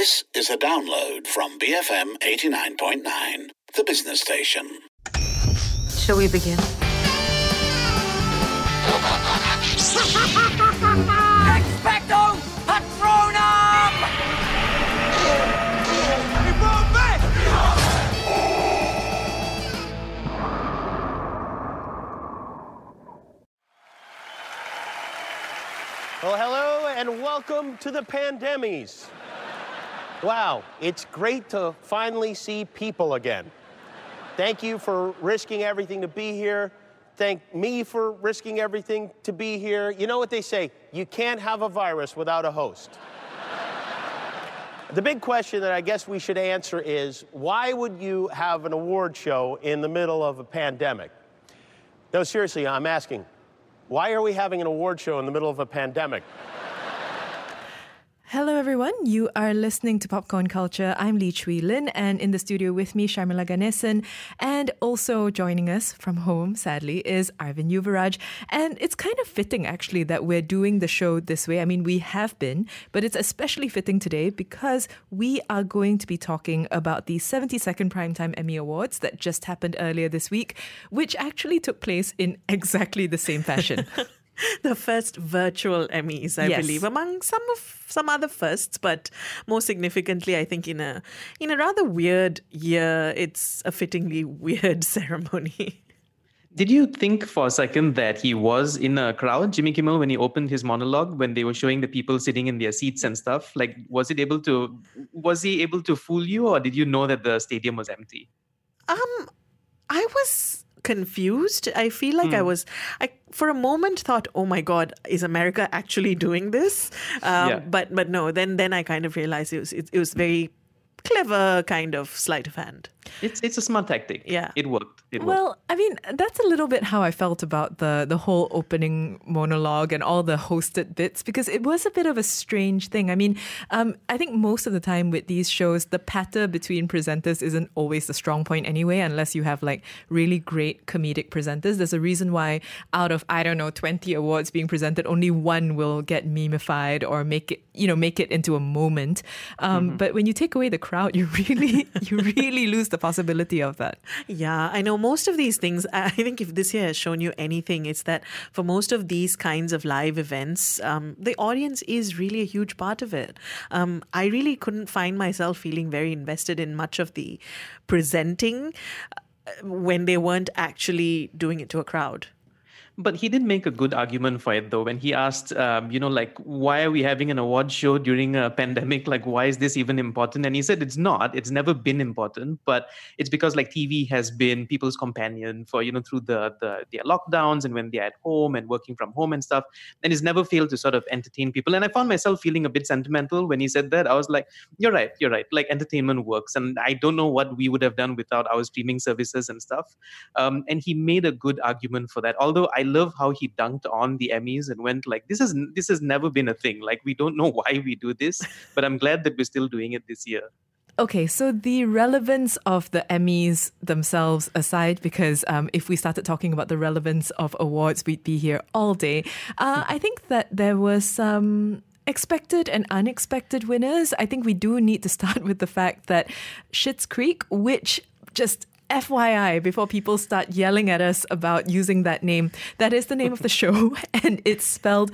This is a download from BFM 89.9, the business station. Shall we begin? Expecto Patronum! Well, hello and welcome to the Pandemies. Wow, it's great to finally see people again. Thank you for risking everything to be here. Thank me for risking everything to be here. You know what they say, you can't have a virus without a host. The big question that I guess we should answer is, why would you have an award show in the middle of a pandemic? No, seriously, I'm asking, why are we having an award show in the middle of a pandemic? Hello, everyone. You are listening to Popcorn Culture. I'm Lee Chui Lin, and in the studio with me, Sharmila Ganesan, and also joining us from home, sadly, is Arvind Yuvaraj. And it's kind of fitting, actually, that we're doing the show this way. I mean, we have been, but it's especially fitting today because we are going to be talking about the 72nd Primetime Emmy Awards that just happened earlier this week, which actually took place in exactly the same fashion. The first virtual Emmys, I believe, among some other firsts, but more significantly, I think in a rather weird year, it's a fittingly weird ceremony. Did you think for a second that he was in a crowd, Jimmy Kimmel, when he opened his monologue, when they were showing the people sitting in their seats and stuff? Like, was he able to fool you, or did you know that the stadium was empty? I was confused. I feel like I for a moment thought, oh my God, is America actually doing this? But no, then I kind of realized it was very clever kind of sleight of hand. It's a smart tactic. Yeah. It worked. Well, I mean, that's a little bit how I felt about the whole opening monologue and all the hosted bits, because it was a bit of a strange thing. I mean, I think most of the time with these shows, the patter between presenters isn't always the strong point anyway, unless you have like really great comedic presenters. There's a reason why out of, 20 awards being presented, only one will get memeified or make it into a moment. But when you take away the crowd, you really lose the possibility of that. Yeah, I know most of these things, I think if this year has shown you anything, it's that for most of these kinds of live events, the audience is really a huge part of it. I really couldn't find myself feeling very invested in much of the presenting when they weren't actually doing it to a crowd. But he did make a good argument for it, though, when he asked, why are we having an award show during a pandemic? Like, why is this even important? And he said it's not. It's never been important, but it's because like TV has been people's companion for, through their lockdowns and when they're at home and working from home and stuff. And it's never failed to sort of entertain people. And I found myself feeling a bit sentimental when he said that. I was like, you're right. Like, entertainment works. And I don't know what we would have done without our streaming services and stuff. And he made a good argument for that. Although I love how he dunked on the Emmys and went like, this has never been a thing. Like, we don't know why we do this, but I'm glad that we're still doing it this year. Okay, so the relevance of the Emmys themselves aside, because if we started talking about the relevance of awards, we'd be here all day. I think that there was some expected and unexpected winners. I think we do need to start with the fact that Schitt's Creek, which just FYI, before people start yelling at us about using that name, that is the name of the show, and it's spelled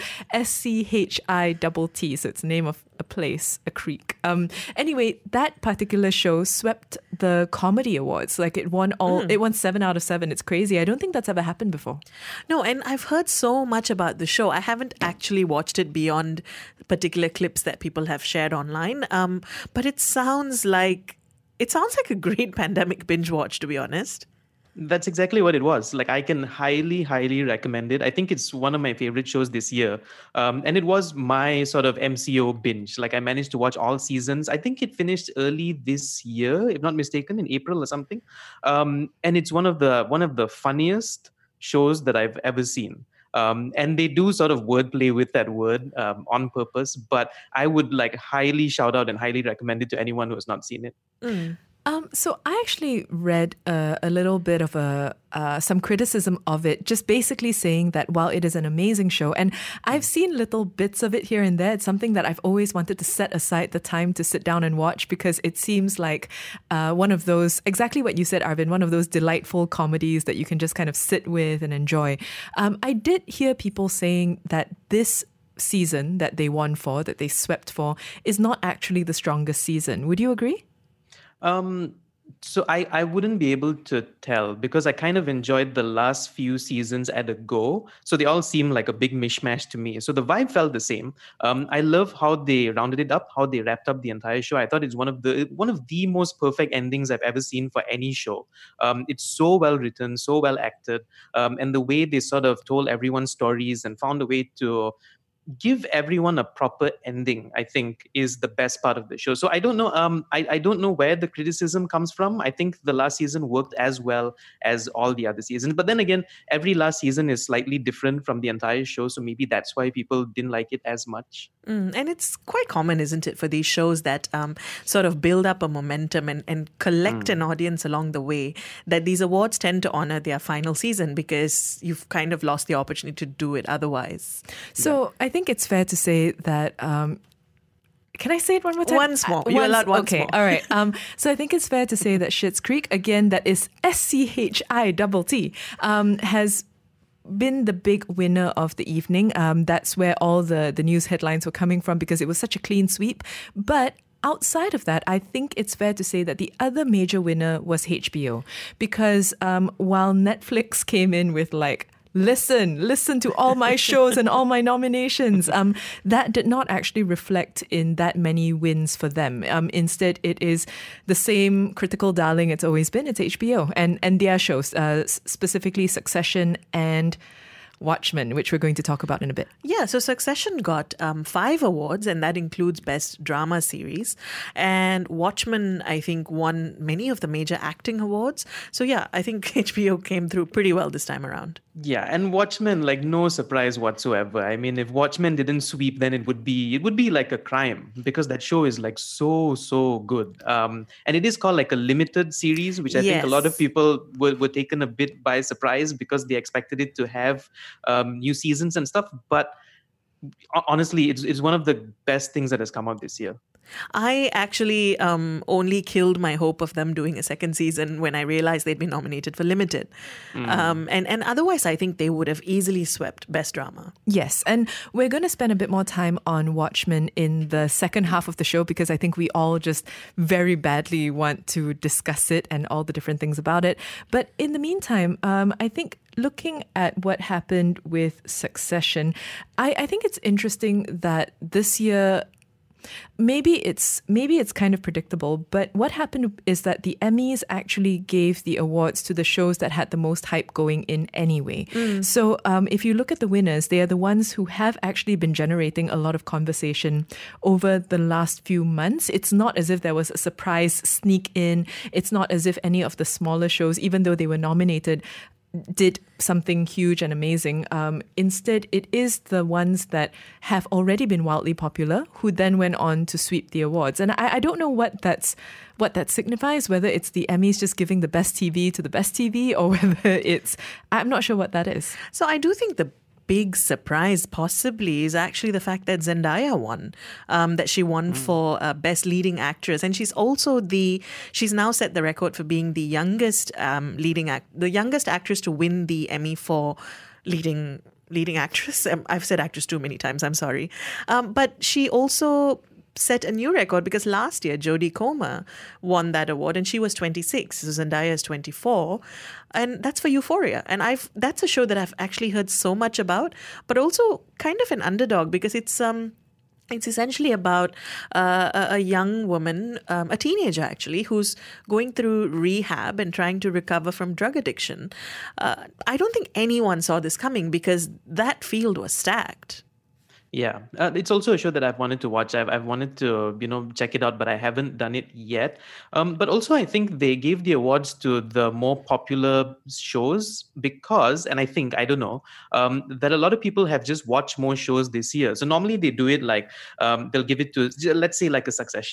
SCHITT, so it's the name of a place, a creek. Anyway, that particular show swept the comedy awards. Like, it won 7 out of 7. It's crazy. I don't think that's ever happened before. No, and I've heard so much about the show. I haven't actually watched it beyond particular clips that people have shared online, but it sounds like a great pandemic binge watch, to be honest. That's exactly what it was. Like, I can highly, highly recommend it. I think it's one of my favorite shows this year. And it was my sort of MCO binge. Like, I managed to watch all seasons. I think it finished early this year, if not mistaken, in April or something. And it's one of the funniest shows that I've ever seen. And they do sort of wordplay with that word on purpose. But I would like highly shout out and highly recommend it to anyone who has not seen it. So I actually read a little bit of some criticism of it, just basically saying that while it is an amazing show, and I've seen little bits of it here and there, it's something that I've always wanted to set aside the time to sit down and watch, because it seems like one of those, exactly what you said, Arvind, one of those delightful comedies that you can just kind of sit with and enjoy. I did hear people saying that this season that they won for, that they swept for, is not actually the strongest season. Would you agree? So I wouldn't be able to tell, because I kind of enjoyed the last few seasons at a go. So they all seem like a big mishmash to me. So the vibe felt the same. I love how they rounded it up, how they wrapped up the entire show. I thought it's one of the most perfect endings I've ever seen for any show. It's so well written, so well acted, and the way they sort of told everyone's stories and found a way to give everyone a proper ending, I think, is the best part of the show. So I don't know. I don't know where the criticism comes from. I think the last season worked as well as all the other seasons. But then again, every last season is slightly different from the entire show. So maybe that's why people didn't like it as much. And it's quite common, isn't it, for these shows that sort of build up a momentum and collect an audience along the way, that these awards tend to honor their final season because you've kind of lost the opportunity to do it otherwise. So I think it's fair to say that... can I say it one more time? Once more. You're allowed once more. Okay, all right. So I think it's fair to say that Schitt's Creek, again, that is SCHITT, has been the big winner of the evening. That's where all the news headlines were coming from, because it was such a clean sweep. But outside of that, I think it's fair to say that the other major winner was HBO, because while Netflix came in with like, listen to all my shows and all my nominations, that did not actually reflect in that many wins for them. Instead, it is the same critical darling it's always been. It's HBO and their shows, specifically Succession and Watchmen, which we're going to talk about in a bit. Yeah, so Succession got 5 awards, and that includes Best Drama Series. And Watchmen, I think, won many of the major acting awards. So yeah, I think HBO came through pretty well this time around. Yeah, and Watchmen, like, no surprise whatsoever. I mean, if Watchmen didn't sweep, then it would be like a crime, because that show is like so good. And it is called like a limited series, which I think a lot of people were taken a bit by surprise, because they expected it to have new seasons and stuff. But honestly, it's one of the best things that has come out this year. I actually only killed my hope of them doing a second season when I realized they'd been nominated for Limited. And otherwise, I think they would have easily swept Best Drama. Yes, and we're going to spend a bit more time on Watchmen in the second half of the show, because I think we all just very badly want to discuss it and all the different things about it. But in the meantime, I think looking at what happened with Succession, I think it's interesting that this year, maybe it's kind of predictable, but what happened is that the Emmys actually gave the awards to the shows that had the most hype going in anyway. So if you look at the winners, they are the ones who have actually been generating a lot of conversation over the last few months. It's not as if there was a surprise sneak in. It's not as if any of the smaller shows, even though they were nominated, did something huge and amazing. Instead, it is the ones that have already been wildly popular who then went on to sweep the awards. And I don't know what that signifies, whether it's the Emmys just giving the best TV to the best TV, or whether I'm not sure what that is. So I do think the big surprise possibly is actually the fact that Zendaya won, that she won for Best Leading Actress. And she's also she's now set the record for being the youngest the youngest actress to win the Emmy for leading actress. I've said actress too many times, I'm sorry. But she also set a new record, because last year Jodie Comer won that award and she was 26. So Zendaya is 24, and that's for Euphoria. And that's a show that I've actually heard so much about, but also kind of an underdog, because it's essentially about a young woman, a teenager actually, who's going through rehab and trying to recover from drug addiction. I don't think anyone saw this coming, because that field was stacked. Yeah, it's also a show that I've wanted to watch. I've wanted to, check it out, but I haven't done it yet. But also, I think they gave the awards to the more popular shows because, and I don't know, that a lot of people have just watched more shows this year. So normally they do it like, they'll give it to, let's say, like a Succession.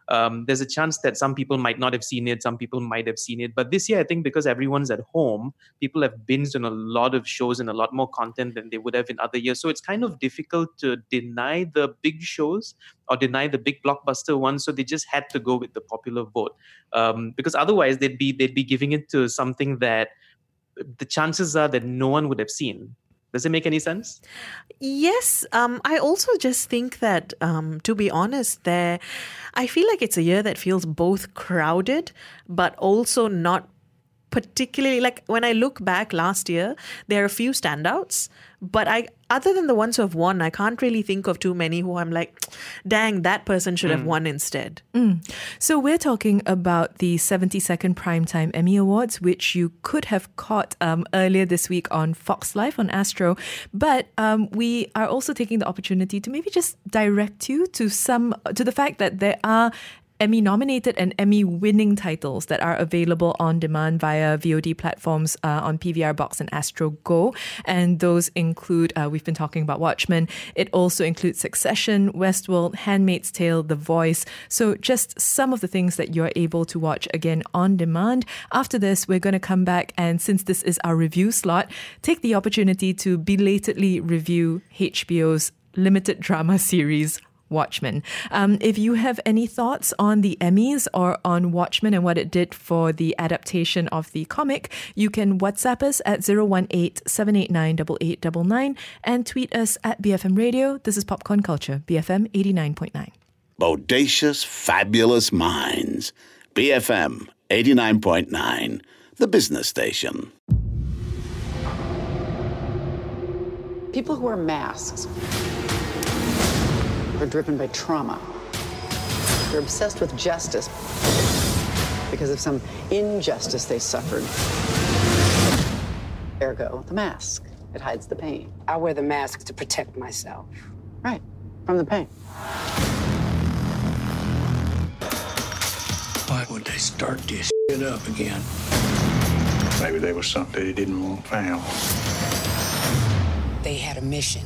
there's a chance that some people might not have seen it, some people might have seen it. But this year, I think because everyone's at home, people have binged on a lot of shows and a lot more content than they would have in other years. So it's kind of difficult to deny the big shows or deny the big blockbuster ones. So they just had to go with the popular vote, because otherwise they'd be giving it to something that the chances are that no one would have seen. Does it make any sense? Yes. I also just think that, to be honest, I feel like it's a year that feels both crowded, but also not particularly, like when I look back last year, there are a few standouts, but other than the ones who have won, I can't really think of too many who I'm like, dang, that person should have won instead. So we're talking about the 72nd Primetime Emmy Awards, which you could have caught earlier this week on Fox Live on Astro. But we are also taking the opportunity to maybe just direct you to the fact that there are Emmy-nominated and Emmy-winning titles that are available on demand via VOD platforms on PVR Box and Astro Go. And those include, we've been talking about Watchmen. It also includes Succession, Westworld, Handmaid's Tale, The Voice. So just some of the things that you're able to watch again on demand. After this, we're going to come back, and since this is our review slot, take the opportunity to belatedly review HBO's limited drama series, Watchmen. If you have any thoughts on the Emmys or on Watchmen and what it did for the adaptation of the comic, you can WhatsApp us at 018-789-8899 and tweet us at BFM Radio. This is Popcorn Culture, BFM 89.9. Bodacious, fabulous minds. BFM 89.9, the business station. People who wear masks are driven by trauma. They're obsessed with justice because of some injustice they suffered. Ergo, the mask. It hides the pain. I wear the mask to protect myself. Right, from the pain. Why would they start this shit up again? Maybe there was something they didn't want found. They had a mission.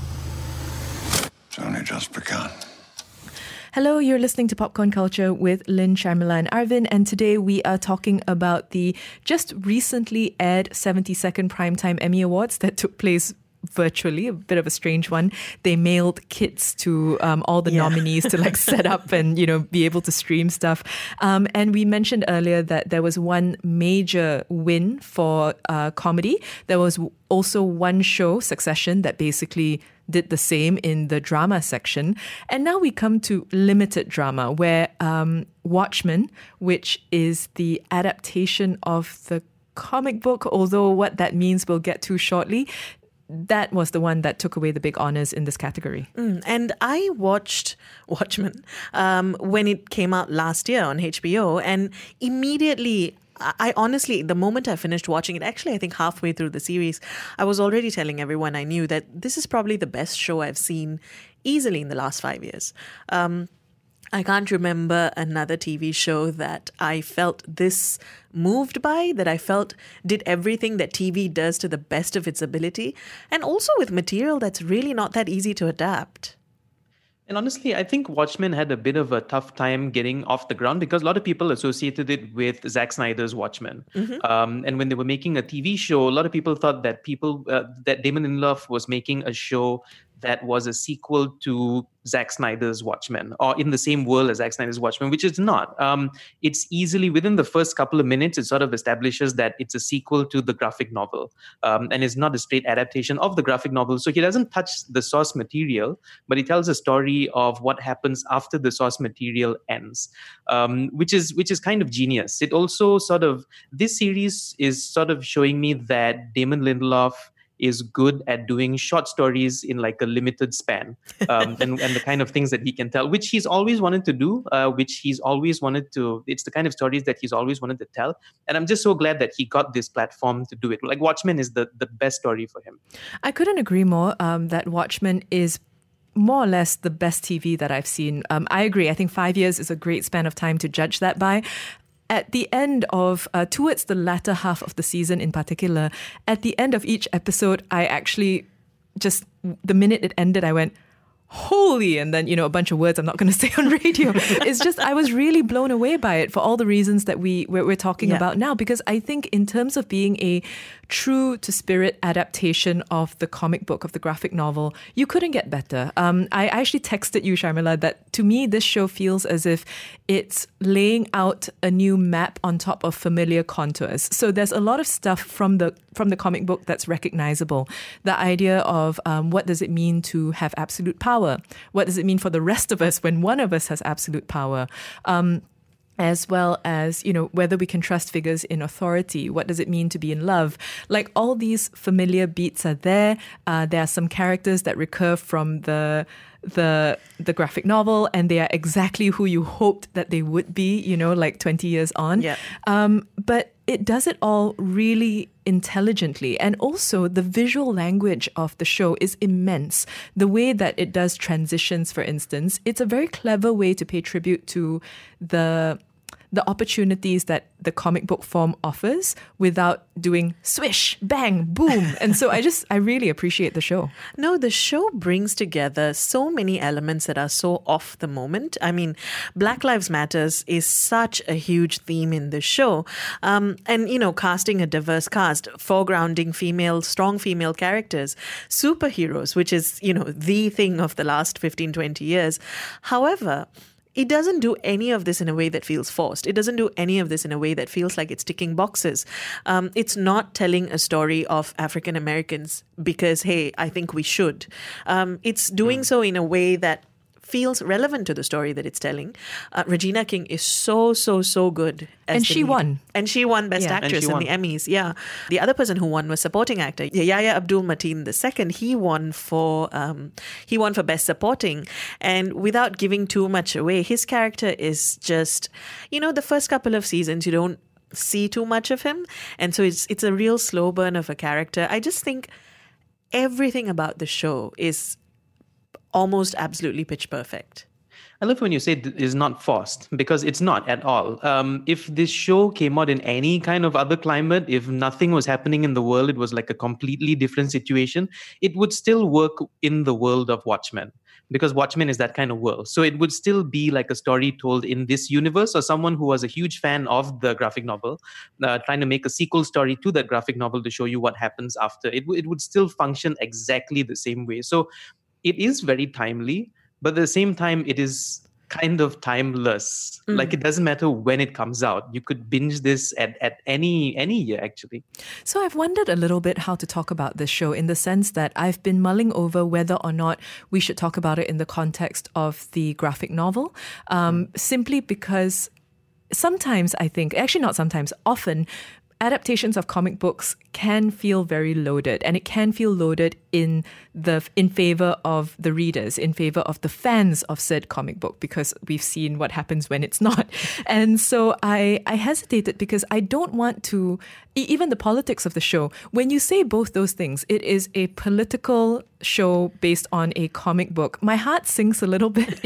It's only just begun. Hello, you're listening to Popcorn Culture with Lynn, Sharmila and Arvin, and today we are talking about the just recently aired 72nd Primetime Emmy Awards that took place virtually, a bit of a strange one. They mailed kits to all the nominees to set up and, be able to stream stuff. And we mentioned earlier that there was one major win for comedy. There was also one show, Succession, that basically did the same in the drama section. And now we come to limited drama, where Watchmen, which is the adaptation of the comic book, although what that means we'll get to shortly, that was the one that took away the big honors in this category. And I watched Watchmen when it came out last year on HBO, and immediately, I honestly, the moment I finished watching it, actually I think halfway through the series, I was already telling everyone I knew that this is probably the best show I've seen easily in the last 5 years. I can't remember another TV show that I felt this moved by, that I felt did everything that TV does to the best of its ability, and also with material that's really not that easy to adapt. And honestly, I think Watchmen had a bit of a tough time getting off the ground because a lot of people associated it with Zack Snyder's Watchmen. And when they were making a TV show, a lot of people thought that that Damon Lindelof was making a show that was a sequel to Zack Snyder's Watchmen, or in the same world as Zack Snyder's Watchmen, which it's not. It's easily, within the first couple of minutes, it sort of establishes that it's a sequel to the graphic novel, and it's not a straight adaptation of the graphic novel. So he doesn't touch the source material, but he tells a story of what happens after the source material ends, which is kind of genius. It also this series is sort of showing me that Damon Lindelof is good at doing short stories in a limited span, and the kind of things that he can tell, which he's always wanted to do, it's the kind of stories that he's always wanted to tell. And I'm just so glad that he got this platform to do it. Watchmen is the best story for him. I couldn't agree more that Watchmen is more or less the best TV that I've seen. I agree. I think 5 years is a great span of time to judge that by. At the end of, towards the latter half of the season in particular, at the end of each episode, I actually just, the minute it ended, I went, holy, and then, a bunch of words I'm not going to say on radio. It's just, I was really blown away by it for all the reasons that we're talking about now, because I think in terms of being a true to spirit adaptation of the comic book, of the graphic novel, you couldn't get better. I actually texted you, Sharmila, that to me, this show feels as if it's laying out a new map on top of familiar contours. So there's a lot of stuff from the comic book that's recognizable. The idea of what does it mean to have absolute power? What does it mean for the rest of us when one of us has absolute power? As well as, whether we can trust figures in authority. What does it mean to be in love? Like, all these familiar beats are there. There are some characters that recur from the graphic novel, and they are exactly who you hoped that they would be, like 20 years on. Yeah. But it does it all really intelligently. And also the visual language of the show is immense. The way that it does transitions, for instance, it's a very clever way to pay tribute to the opportunities that the comic book form offers without doing swish, bang, boom. And so I really appreciate the show. No, the show brings together so many elements that are so off the moment. I mean, Black Lives Matters is such a huge theme in the show. And, casting a diverse cast, foregrounding strong female characters, superheroes, which is, the thing of the last 15, 20 years. However, it doesn't do any of this in a way that feels forced. It doesn't do any of this in a way that feels like it's ticking boxes. It's not telling a story of African Americans because, hey, I think we should. It's doing so in a way that feels relevant to the story that it's telling. Regina King is so good. And she won. And she won Best Actress in the Emmys. Yeah. The other person who won was Supporting Actor. Yahya Abdul-Mateen II. He won for Best Supporting. And without giving too much away, his character is just, the first couple of seasons, you don't see too much of him. And so it's a real slow burn of a character. I just think everything about the show is almost absolutely pitch perfect. I love when you say it is not forced, because it's not at all. If this show came out in any kind of other climate, if nothing was happening in the world, it was like a completely different situation, it would still work in the world of Watchmen, because Watchmen is that kind of world. So it would still be like a story told in this universe, or someone who was a huge fan of the graphic novel, trying to make a sequel story to that graphic novel to show you what happens after. It would still function exactly the same way. So it is very timely, but at the same time, it is kind of timeless. Like, it doesn't matter when it comes out. You could binge this at any year, actually. So I've wondered a little bit how to talk about this show, in the sense that I've been mulling over whether or not we should talk about it in the context of the graphic novel, simply because sometimes I think, actually not sometimes, often, adaptations of comic books can feel very loaded, and it can feel loaded in favor of the readers, in favor of the fans of said comic book, because we've seen what happens when it's not. And so I hesitated, because I don't want to, even the politics of the show, when you say both those things, it is a political show based on a comic book, my heart sinks a little bit,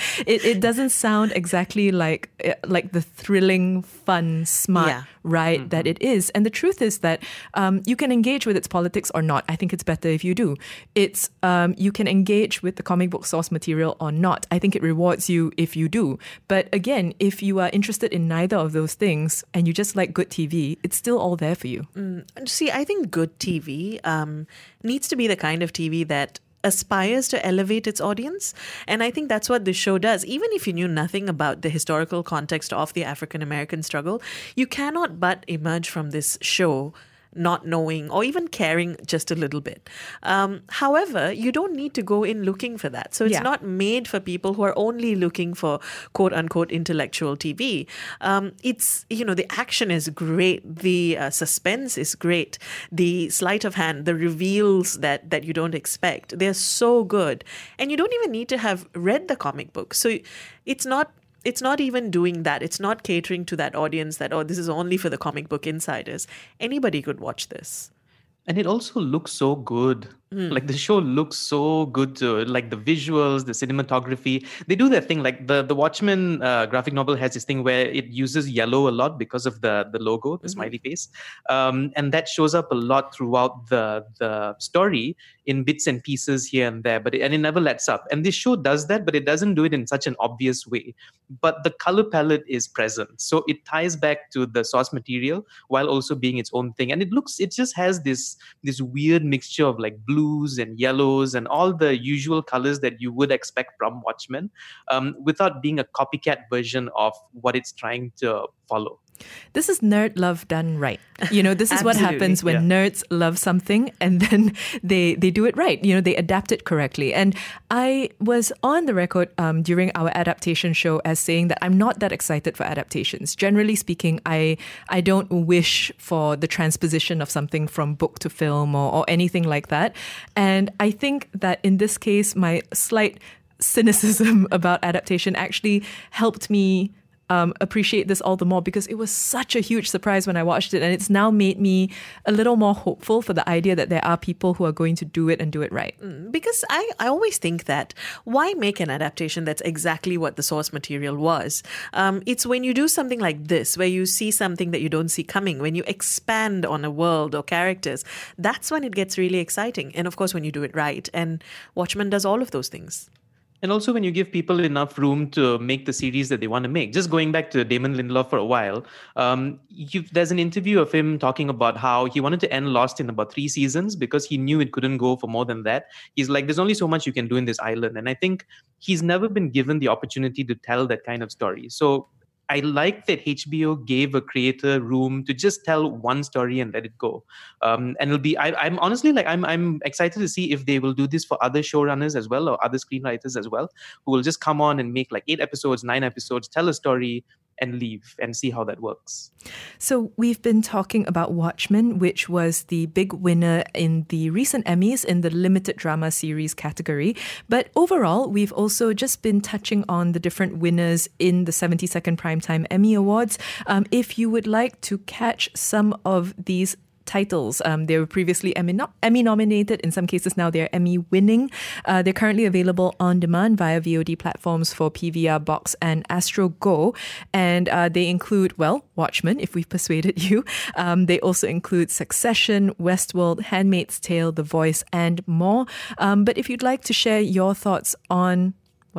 it doesn't sound exactly like the thrilling, fun, smart ride that it is. And the truth is that you can engage with its politics or not. I think it's better if you do. It's you can engage with the comic book source material or not. I think it rewards you if you do. But again, if you are interested in neither of those things and you just like good TV, it's still all there for you. See, I think good TV needs to be the kind of TV that aspires to elevate its audience. And I think that's what this show does. Even if you knew nothing about the historical context of the African American struggle, you cannot but emerge from this show not knowing or even caring just a little bit. However, you don't need to go in looking for that. So it's not made for people who are only looking for quote unquote intellectual TV. It's, the action is great. The suspense is great. The sleight of hand, the reveals that you don't expect, they're so good. And you don't even need to have read the comic book. So it's not even doing that. It's not catering to that audience that, this is only for the comic book insiders. Anybody could watch this. And it also looks so good. Like the show looks so good to like the visuals, the cinematography. They do their thing. Like the Watchmen graphic novel has this thing where it uses yellow a lot because of the logo, the smiley face, and that shows up a lot throughout the story in bits and pieces here and there. But it never lets up. And this show does that, but it doesn't do it in such an obvious way. But the color palette is present, so it ties back to the source material while also being its own thing. And it just has this weird mixture of like blues and yellows and all the usual colors that you would expect from Watchmen, without being a copycat version of what it's trying to follow. This is nerd love done right. This is what happens when nerds love something and then they do it right. They adapt it correctly. And I was on the record during our adaptation show as saying that I'm not that excited for adaptations. Generally speaking, I don't wish for the transposition of something from book to film or anything like that. And I think that in this case, my slight cynicism about adaptation actually helped me appreciate this all the more, because it was such a huge surprise when I watched it, and it's now made me a little more hopeful for the idea that there are people who are going to do it and do it right. Because I always think that why make an adaptation that's exactly what the source material was? It's when you do something like this, where you see something that you don't see coming, when you expand on a world or characters, that's when it gets really exciting. And of course, when you do it right. And Watchmen does all of those things. And also when you give people enough room to make the series that they want to make. Just going back to Damon Lindelof for a while, there's an interview of him talking about how he wanted to end Lost in about 3 seasons because he knew it couldn't go for more than that. He's like, there's only so much you can do in this island. And I think he's never been given the opportunity to tell that kind of story. So I like that HBO gave a creator room to just tell one story and let it go. And it'll be, I'm honestly like, I'm excited to see if they will do this for other showrunners as well, or other screenwriters as well, who will just come on and make like 8 episodes, 9 episodes, tell a story and leave and see how that works. So we've been talking about Watchmen, which was the big winner in the recent Emmys in the limited drama series category. But overall, we've also just been touching on the different winners in the 72nd Primetime Emmy Awards. If you would like to catch some of these titles. They were previously Emmy nominated. In some cases now they're Emmy winning. They're currently available on demand via VOD platforms for PVR Box and Astro Go. And they include, Watchmen, if we've persuaded you. They also include Succession, Westworld, Handmaid's Tale, The Voice, and more. But if you'd like to share your thoughts on,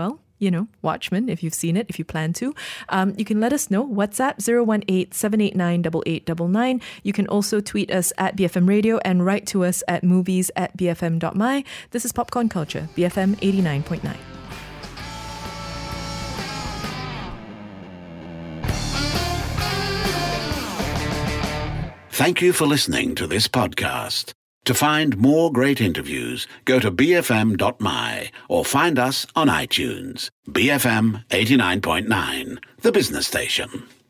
Watchmen, if you've seen it, if you plan to, you can let us know. WhatsApp 018-789-8899. You can also tweet us at BFM Radio and write to us at movies@bfm.my. This is Popcorn Culture, BFM 89.9. Thank you for listening to this podcast. To find more great interviews, go to bfm.my or find us on iTunes. BFM 89.9, the business station.